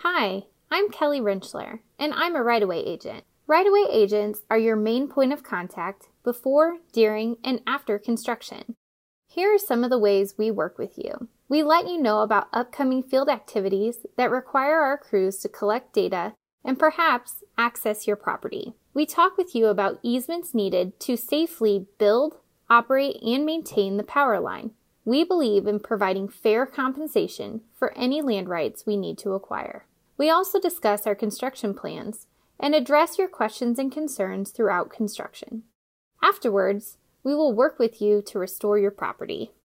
Hi, I'm Kelly Rentschler, and I'm a right-of-way agent. Right-of-way agents are your main point of contact before, during, and after construction. Here are some of the ways we work with you. We let you know about upcoming field activities that require our crews to collect data and perhaps access your property. We talk with you about easements needed to safely build, operate, and maintain the power line. We believe in providing fair compensation for any land rights we need to acquire. We also discuss our construction plans and address your questions and concerns throughout construction. Afterwards, we will work with you to restore your property.